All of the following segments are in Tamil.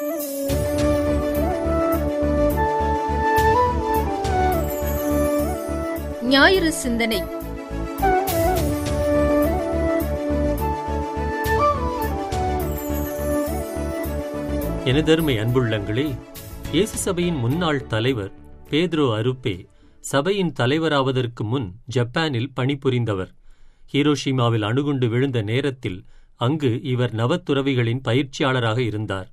ஞாயிறு சிந்தனை. எனதருமை அன்புள்ளங்களே, இயேசு சபையின் முன்னாள் தலைவர் பேதுரு அருப்பே சபையின் தலைவராவதற்கு முன் ஜப்பானில் பணிபுரிந்தவர். ஹீரோஷிமாவில் அணுகுண்டு விழுந்த நேரத்தில் அங்கு இவர் நவத்துறவிகளின் பயிற்சியாளராக இருந்தார்.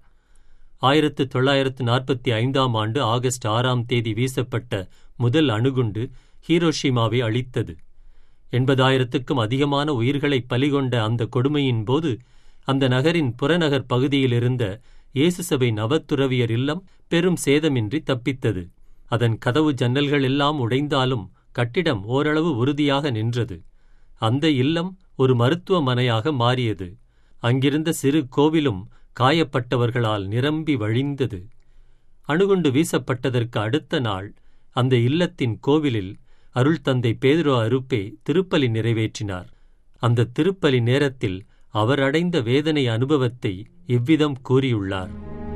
1945 ஆகஸ்ட் 6 வீசப்பட்ட முதல் அணுகுண்டு ஹீரோஷிமாவை அழித்தது. 80,000க்கும் அதிகமான உயிர்களை பலிகொண்ட அந்த கொடுமையின் போது அந்த நகரின் புறநகர் பகுதியில் இருந்த இயேசு சபை நவத்துறவியர் இல்லம் பெரும் சேதமின்றி தப்பித்தது. அதன் கதவு ஜன்னல்கள் எல்லாம் உடைந்தாலும் கட்டிடம் ஓரளவு உறுதியாக நின்றது. அந்த இல்லம் ஒரு மருத்துவமனையாக மாறியது. அங்கிருந்த சிறு கோவிலும் காயப்பட்டவர்களால் நிரம்பி வழிந்தது. அணுகுண்டு வீசப்பட்டதற்கு அடுத்த நாள் அந்த இல்லத்தின் கோவிலில் அருள் தந்தை பேதுரு அருப்பே திருப்பலி நிறைவேற்றினார். அந்த திருப்பலி நேரத்தில் அவர் அடைந்த வேதனை அனுபவத்தை இவ்விதம் கூறியுள்ளார்.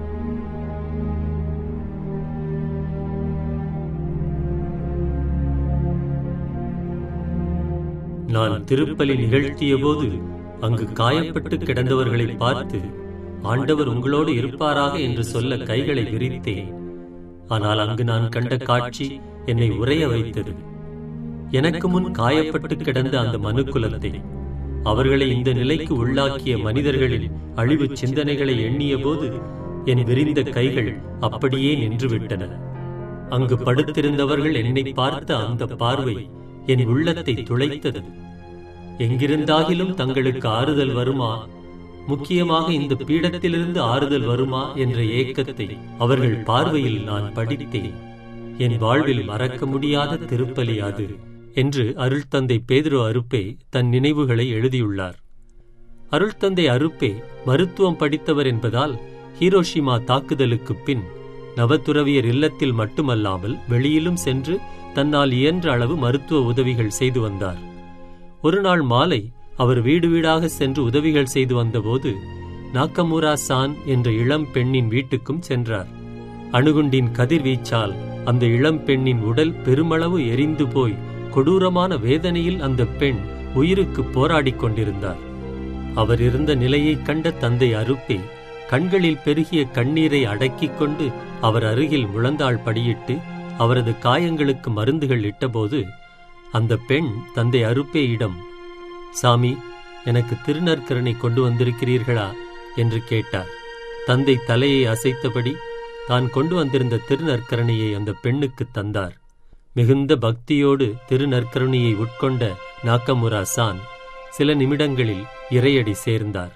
நான் திருப்பலி நிகழ்த்தியபோது அங்கு காயப்பட்டு கிடந்தவர்களை பார்த்து, ஆண்டவர் உங்களோடு இருப்பாராக என்று சொல்ல கைகளை விரித்தேன். ஆனால் அங்கு நான் கண்ட காட்சி என்னை உறைய வைத்தது. எனக்கு முன் காயப்பட்டு கிடந்த அந்த மனுக்குலத்தை, அவர்களை இந்த நிலைக்கு உள்ளாக்கிய மனிதர்களின் அழிவு சிந்தனைகளை எண்ணிய போது என் விரிந்த கைகள் அப்படியே நின்றுவிட்டன. அங்கு படுத்திருந்தவர்கள் என்னை பார்த்த அந்த பார்வை என் உள்ளத்தை துளைத்தது. எங்கிருந்தாகிலும் தங்களுக்கு ஆறுதல் வருமா, முக்கியமாக இந்த பீடத்திலிருந்து ஆறுதல் வருமா என்ற ஏக்கத்தை அவர்கள் பார்வையில் நான் படித்தேன். என் வாழ்வில் மறக்க முடியாத திருப்பலி அது என்று அருள்தந்தை பேதுரு அருப்பே தன் நினைவுகளை எழுதியுள்ளார். அருள்தந்தை அருப்பே மருத்துவம் படித்தவர் என்பதால் ஹீரோஷிமா தாக்குதலுக்கு பின் நவத்துறவியர் இல்லத்தில் மட்டுமல்லாமல் வெளியிலும் சென்று தன்னால் இயன்ற அளவு மருத்துவ உதவிகள் செய்து வந்தார். ஒரு நாள் மாலை அவர் வீடு வீடாக சென்று உதவிகள் செய்து வந்தபோது நாக்கமுரா சான் என்ற இளம் பெண்ணின் வீட்டுக்கும் சென்றார். அணுகுண்டின் கதிர்வீச்சால் அந்த இளம் பெண்ணின் உடல் பெருமளவு எரிந்து போய் கொடூரமான வேதனையில் அந்த பெண் உயிருக்கு போராடிக் கொண்டிருந்தார். அவர் இருந்த நிலையைக் கண்ட தந்தை அருப்பே கண்களில் பெருகிய கண்ணீரை அடக்கிக் கொண்டு அவர் அருகில் முழந்தாள் படியிட்டு அவரது காயங்களுக்கு மருந்துகள் இட்டபோது அந்த பெண் தந்தை அருப்பேயிடம், சாமி, எனக்கு திருநற்கருணை கொண்டு வந்திருக்கிறீர்களா என்று கேட்டார். தந்தை தலையை அசைத்தபடி தான் கொண்டு வந்திருந்த திருநற்கருணையை அந்த பெண்ணுக்கு தந்தார். மிகுந்த பக்தியோடு திருநற்கருணையை உட்கொண்ட நாக்கமுரா சான் சில நிமிடங்களில் இறையடி சேர்ந்தார்.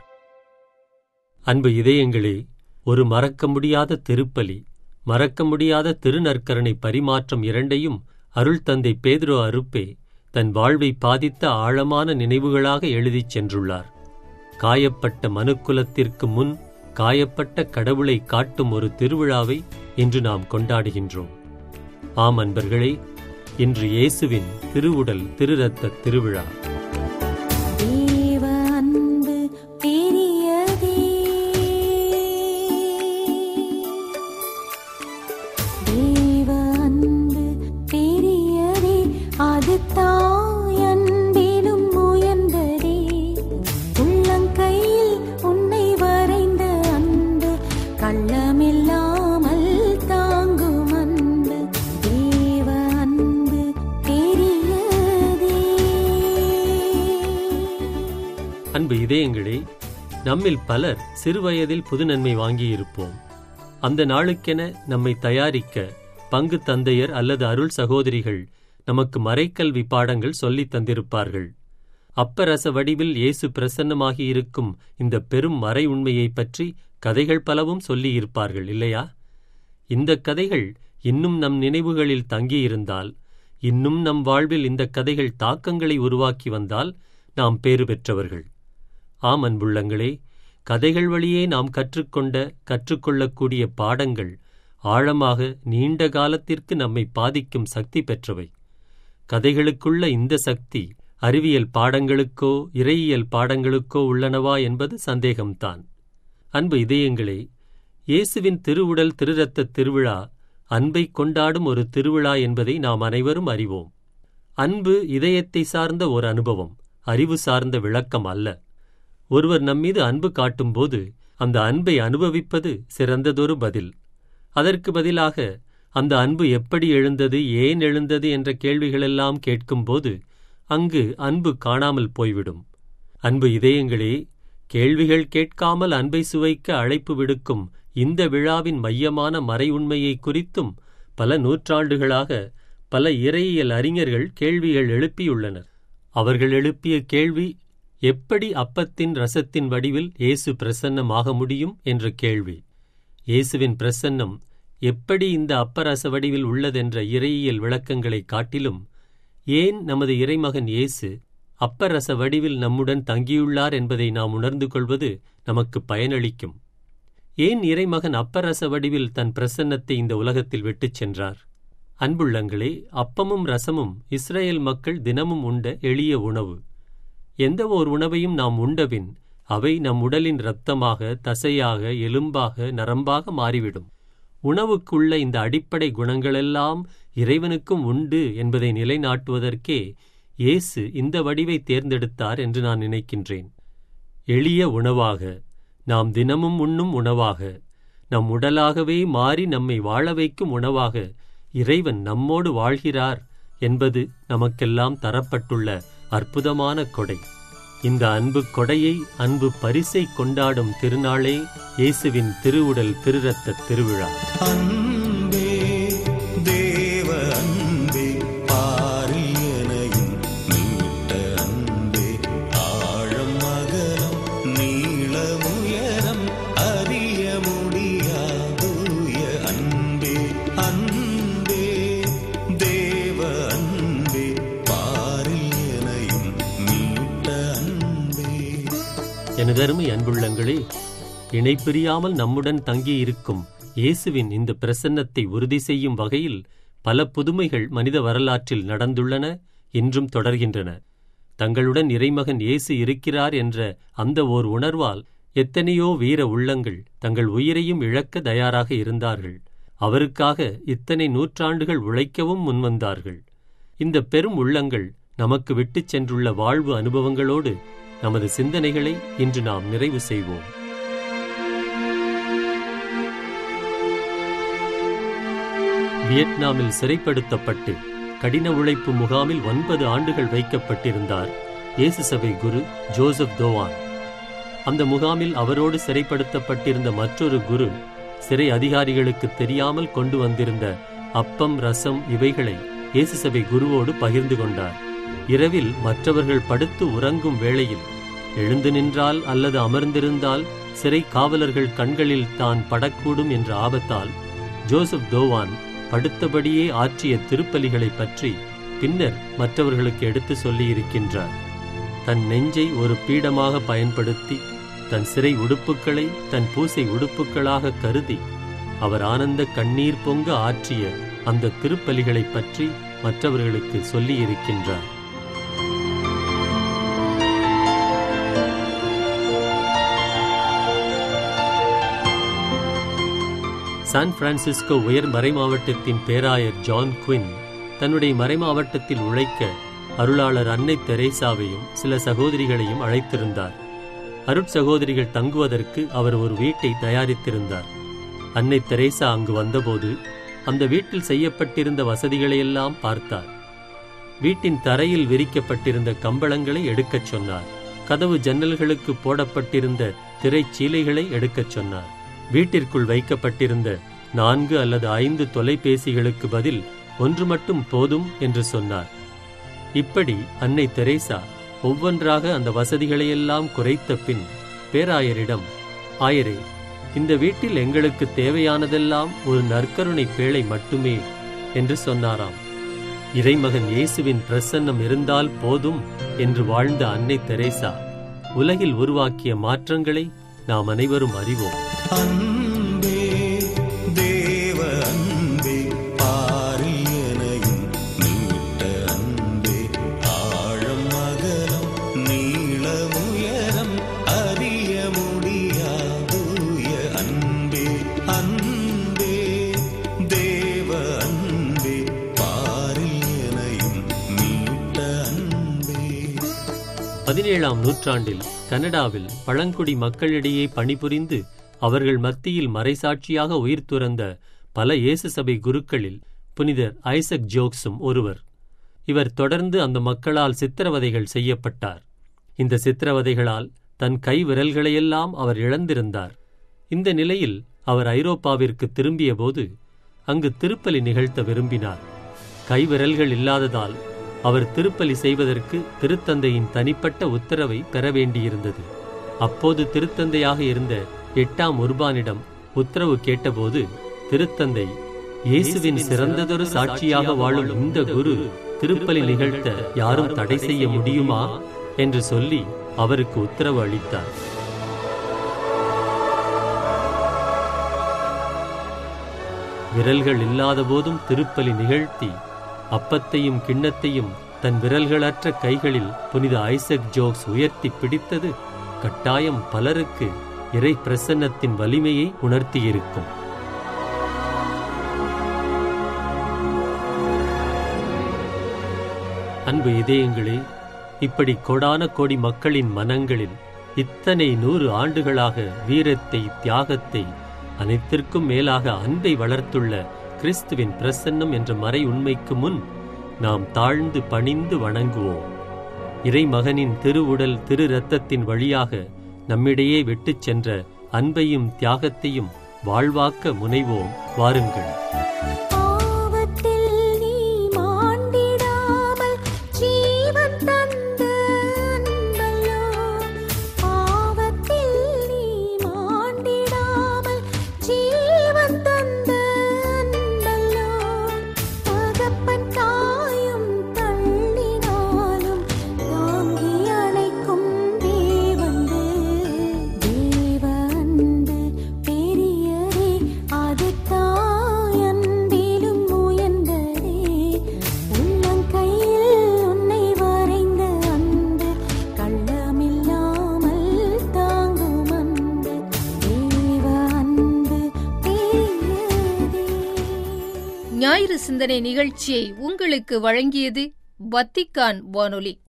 அன்பு இதயங்களே, ஒரு மறக்க முடியாத திருப்பலி, மறக்க முடியாத திருநற்கருணை பரிமாற்றம் இரண்டையும் அருள் தந்தை பேதுரு அருப்பே தன் வாழ்வை பாதித்த ஆழமான நினைவுகளாக எழுதிச் சென்றுள்ளார். காயப்பட்ட மனுக்குலத்திற்கு முன் காயப்பட்ட கடவுளை காட்டும் ஒரு திருவிழாவை இன்று நாம் கொண்டாடுகின்றோம். ஆம் அன்பர்களே, இன்று இயேசுவின் திருவுடல் திருரத்த திருவிழா. அன்பு இதயங்களே, நம்மில் பலர் சிறுவயதில் புதுநன்மை வாங்கியிருப்போம். அந்த நாளுக்கென நம்மை தயாரிக்க பங்கு தந்தையர் அல்லது அருள் சகோதரிகள் நமக்கு மறைக்கல்வி பாடங்கள் சொல்லித் தந்திருப்பார்கள். அப்பரச வடிவில் இயேசு பிரசன்னமாகியிருக்கும் இந்த பெரும் மறை உண்மையை பற்றி கதைகள் பலவும் சொல்லியிருப்பார்கள், இல்லையா? இந்த கதைகள் இன்னும் நம் நினைவுகளில் தங்கியிருந்தால், இன்னும் நம் வாழ்வில் இந்த கதைகள் தாக்கங்களை உருவாக்கி வந்தால் நாம் பேறு பெற்றவர்கள். ஆம் அன்புள்ளங்களே, கதைகள் வழியே நாம் கற்றுக்கொள்ளக்கூடிய பாடங்கள் ஆழமாக நீண்ட காலத்திற்கு நம்மை பாதிக்கும் சக்தி பெற்றவை. கதைகளுக்குள்ள இந்த சக்தி அறிவியல் பாடங்களுக்கோ இறையியல் பாடங்களுக்கோ உள்ளனவா என்பது சந்தேகம்தான். அன்பு இதயங்களே, இயேசுவின் திருவுடல் திருரத்த திருவிழா அன்பை கொண்டாடும் ஒரு திருவிழா என்பதை நாம் அனைவரும் அறிவோம். அன்பு இதயத்தை சார்ந்த ஒரு அனுபவம், அறிவு சார்ந்த விளக்கம் அல்ல. ஒருவர் நம்மீது அன்பு காட்டும்போது அந்த அன்பை அனுபவிப்பது சிறந்ததொரு பதில். அதற்கு பதிலாக அந்த அன்பு எப்படி எழுந்தது, ஏன் எழுந்தது என்ற கேள்விகளெல்லாம் கேட்கும்போது அங்கு அன்பு காணாமல் போய்விடும். அன்பு இதயங்களே, கேள்விகள் கேட்காமல் அன்பை சுவைக்க அழைப்பு விடுக்கும் இந்த விழாவின் மையமான மறை உண்மையை குறித்தும் பல நூற்றாண்டுகளாக பல இறையியல் அறிஞர்கள் கேள்விகள் எழுப்பியுள்ளனர். அவர்கள் எழுப்பிய கேள்வி, எப்படி அப்பத்தின் ரசத்தின் வடிவில் இயேசு பிரசன்னமாக முடியும் என்ற கேள்வி. இயேசுவின் பிரசன்னம் எப்படி இந்த அப்பரச வடிவில் உள்ளதென்ற இறையியல் விளக்கங்களை காட்டிலும், ஏன் நமது இறைமகன் இயேசு அப்பரச வடிவில் நம்முடன் தங்கியுள்ளார் என்பதை நாம் உணர்ந்து கொள்வது நமக்கு பயனளிக்கும். ஏன் இறைமகன் அப்பரச வடிவில் தன் பிரசன்னத்தை இந்த உலகத்தில் விட்டுச் சென்றார்? அன்புள்ளங்களே, அப்பமும் ரசமும் இஸ்ரேல் மக்கள் தினமும் உண்ட எளிய உணவு. எந்த ஓர் உணவையும் நாம் உண்டபின் அவை நம் உடலின் இரத்தமாக, தசையாக, எலும்பாக, நரம்பாக மாறிவிடும். உணவுக்குள்ள இந்த அடிப்படை குணங்களெல்லாம் இறைவனுக்கும் உண்டு என்பதை நிலைநாட்டுவதற்கே இயேசு இந்த வடிவை தேர்ந்தெடுத்தார் என்று நான் நினைக்கின்றேன். எளிய உணவாக, நாம் தினமும் உண்ணும் உணவாக, நம் உடலாகவே மாறி நம்மை வாழ வைக்கும் உணவாக இறைவன் நம்மோடு வாழ்கிறார் என்பது நமக்கெல்லாம் தரப்பட்டுள்ள அற்புதமான கொடை. இந்த அன்பு கொடையை, அன்பு பரிசை கொண்டாடும் திருநாளே இயேசுவின் திருவுடல் திருரத்த திருவிழா. அன்பே தேவ அன்பே, பாரியனையும் மீட்ட அன்பே, ஆழம் அகலம் நீளமுயரம் அறிய முடியாதூய அன்பே. அன்பே தேவ அன்பே, பாரியனையும் மீட்ட அன்பே. எனதருமை அன்புள்ளங்களே, இணைப்பிரியாமல் நம்முடன் தங்கியிருக்கும் இயேசுவின் இந்த பிரசன்னத்தை உறுதி செய்யும் வகையில் பல புதுமைகள் மனித வரலாற்றில் நடந்துள்ளன, இன்றும் தொடர்கின்றன. தங்களுடன் இறைமகன் இயேசு இருக்கிறார் என்ற அந்த ஓர் உணர்வால் எத்தனையோ வீர உள்ளங்கள் தங்கள் உயிரையும் இழக்க தயாராக இருந்தார்கள். அவருக்காக இத்தனை நூற்றாண்டுகள் உழைக்கவும் முன்வந்தார்கள். இந்த பெரும் உள்ளங்கள் நமக்கு விட்டுச் சென்றுள்ள வாழ்வு அனுபவங்களோடு நமது சிந்தனைகளை இன்று நாம் நிறைவு செய்வோம். வியட்நாமில் சிறைப்படுத்தப்பட்டு கடின உழைப்பு முகாமில் 9 ஆண்டுகள் வைக்கப்பட்டிருந்தார் இயேசு சபை குரு ஜோசப் தோவான். அந்த முகாமில் அவரோடு சிறைப்படுத்தப்பட்டிருந்த மற்றொரு குரு சிறை அதிகாரிகளுக்கு தெரியாமல் கொண்டு வந்திருந்த அப்பம், ரசம் இவைகளை இயேசு சபை குருவோடு பகிர்ந்து கொண்டார். இரவில் மற்றவர்கள் படுத்து உறங்கும் வேளையில் எழுந்து நின்றால் அல்லது அமர்ந்திருந்தால் சிறை காவலர்கள் கண்களில் தான் படக்கூடும் என்ற ஆபத்தால் ஜோசப் தோவான் படுத்தபடியே ஆற்றிய திருப்பலிகளை பற்றி பின்னர் மற்றவர்களுக்கு எடுத்து சொல்லியிருக்கின்றார். தன் நெஞ்சை ஒரு பீடமாக பயன்படுத்தி தன் சிறை உடுப்புக்களை தன் பூசை உடுப்புக்களாக கருதி அவர் ஆனந்த கண்ணீர் பொங்க ஆற்றிய அந்த திருப்பலிகளை பற்றி மற்றவர்களுக்கு சொல்லியிருக்கின்றார். சான் பிரான்சிஸ்கோ உயர் மறைமாவட்டத்தின் பேராயர் ஜான் குவின் தன்னுடைய மறைமாவட்டத்தில் உழைக்க அருளாளர் அன்னை தெரேசாவையும் சில சகோதரிகளையும் அழைத்திருந்தார். அருட்சகோதரிகள் தங்குவதற்கு அவர் ஒரு வீட்டை தயாரித்திருந்தார். அன்னை தெரேசா அங்கு வந்தபோது அந்த வீட்டில் செய்யப்பட்டிருந்த வசதிகளையெல்லாம் பார்த்தார். வீட்டின் தரையில் விரிக்கப்பட்டிருந்த கம்பளங்களை எடுக்கச் சொன்னார். கதவு ஜன்னல்களுக்கு போடப்பட்டிருந்த திரைச்சீலைகளை எடுக்கச் சொன்னார். வீட்டிற்குள் வைக்கப்பட்டிருந்த 4 அல்லது 5 தொலைபேசிகளுக்கு பதில் 1 மட்டும் போதும் என்று சொன்னார். இப்படி அன்னை தெரேசா ஒவ்வொன்றாக அந்த வசதிகளையெல்லாம் குறைத்த பின் பேராயரிடம், ஆயரே, இந்த வீட்டில் எங்களுக்கு தேவையானதெல்லாம் ஒரு நற்கருணை பேழை மட்டுமே என்று சொன்னாராம். இறைமகன் இயேசுவின் பிரசன்னம் இருந்தால் போதும் என்று வாழ்ந்த அன்னை தெரேசா உலகில் உருவாக்கிய மாற்றங்களை நாம் அனைவரும் அறிவோம். அன்பே தேவ அன்பே, பாரியனையும் மீட்ட அன்பே, ஆழம் அகலம் நீளமுயரம் அறிய முடியாதூய அன்பே. 17ஆம் நூற்றாண்டில் கனடாவில் பழங்குடி மக்களிடையே பணிபுரிந்து அவர்கள் மத்தியில் மறைசாட்சியாக உயிர் துறந்த பல இயேசு சபை குருக்களில் புனிதர் ஐசக் ஜோக்ஸும் ஒருவர். இவர் தொடர்ந்து அந்த மக்களால் சித்திரவதைகள் செய்யப்பட்டார். இந்த சித்திரவதைகளால் தன் கை விரல்களையெல்லாம் அவர் இழந்திருந்தார். இந்த நிலையில் அவர் ஐரோப்பாவிற்கு திரும்பியபோது அங்கு திருப்பலி நிகழ்த்த விரும்பினார். கைவிரல்கள் இல்லாததால் அவர் திருப்பலி செய்வதற்கு திருத்தந்தையின் தனிப்பட்ட உத்தரவை பெற வேண்டியிருந்தது. அப்போது திருத்தந்தையாக இருந்த 8ஆம் உர்பானிடம் உத்தரவு கேட்டபோது திருத்தந்தை, இயேசுவின் சிறந்ததொரு சாட்சியாக வாழும் இந்த குரு திருப்பலி நிகழ்த்த யாரும் தடை செய்ய முடியுமா என்று சொல்லி அவருக்கு உத்தரவு அளித்தார். விரல்கள் இல்லாத போதும் திருப்பலி நிகழ்த்தி அப்பத்தையும் கிண்ணத்தையும் தன் விரல்களற்ற கைகளில் புனித ஐசக் ஜோக்ஸ் உயர்த்தி பிடித்தது கட்டாயம் பலருக்கு இறை பிரசன்னத்தின் வலிமையை உணர்த்தியிருக்கும். அன்பு இதயங்களே, இப்படி கோடான கோடி மக்களின் மனங்களில் இத்தனை 100 ஆண்டுகளாக வீரத்தை, தியாகத்தை, அனைத்திற்கும் மேலாக அன்பை வளர்த்துள்ள கிறிஸ்துவின் பிரசன்னம் என்ற மறை உண்மைக்கு முன் நாம் தாழ்ந்து பணிந்து வணங்குவோம். இறைமகனின் திருவுடல் திரு இரத்தத்தின் வழியாக நம்மிடையே விட்டுச் சென்ற அன்பையும் தியாகத்தையும் வாழ்வாக்க முனைவோம். வாருங்கள். ஞாயிறு சிந்தனை நிகழ்ச்சியை உங்களுக்கு வழங்கியது வத்திக்கான் வானொலி.